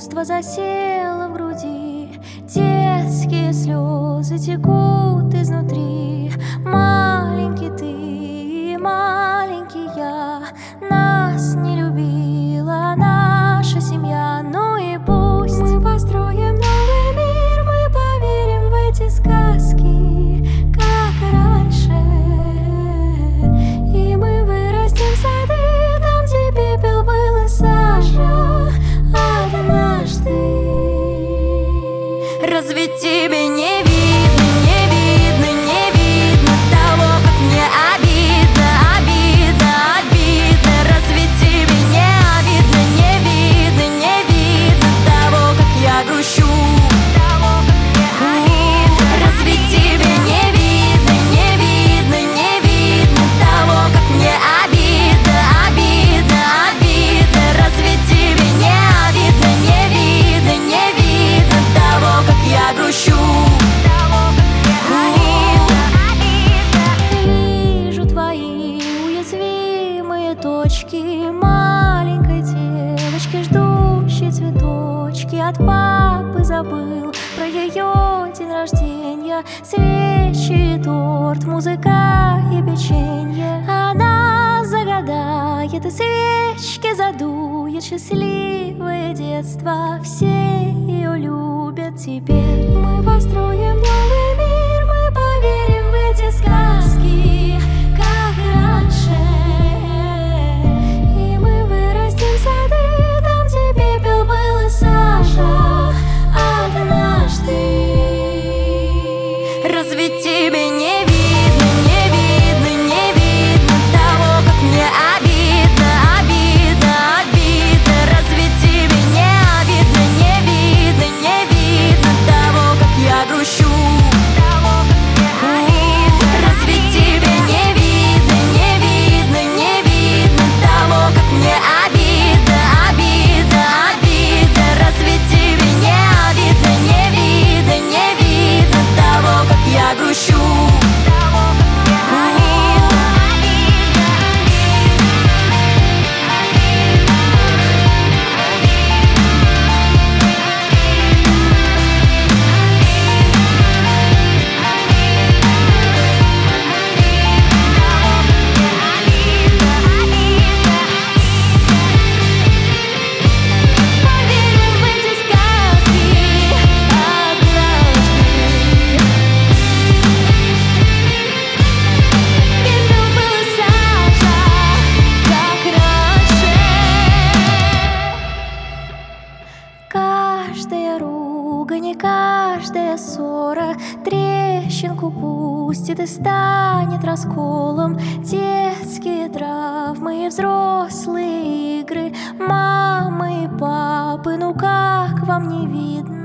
чувство засело в груди, детские слезы текут изнутри. Маленький ты, маленький я, нас не любила наша семья. Ну и пусть мы построим новый мир, мы поверим в эти сказки, как раньше. И мы вырастим сады там, где пепел был и сажа однажды. Разве тебе не видно, не видно, не видно того, как мне обидно, обидно, обидно? Разве тебе не обидно, не видно, не видно того, как я грущу? Разве тебе не видно, не видно, не видно того, как мне обидно, обидно, обидно? Разве тебе не обидно, не видно, не видно того, как я грущу? Вижу твои уязвимые точки маленькой девочки, ждущей цветочки. От папы забыл про ее день рождения, свечи, торт, музыка и печенье. Она загадает и свечки задует, счастливое детство, все ее любят теперь. Мы построим новый мир, мы поверим в эти сказки, как раньше. И мы вырастим сады там, где пепел был и сажа однажды. Разве тебе не видно, не видно, не видно того, как мне обидно, обидно, обидно? Разве тебе не обидно, не видно, не видно того, как я грущу? Разве тебе не видно, не видно, не видно того, как мне обидно, обидно, обидно? Разве тебе не обидно, не видно, не видно того, как я грущу? Каждая ругань и каждая ссора трещинку пустит и станет расколом. Детские травмы и взрослые игры, мамы и папы, ну как вам не видно?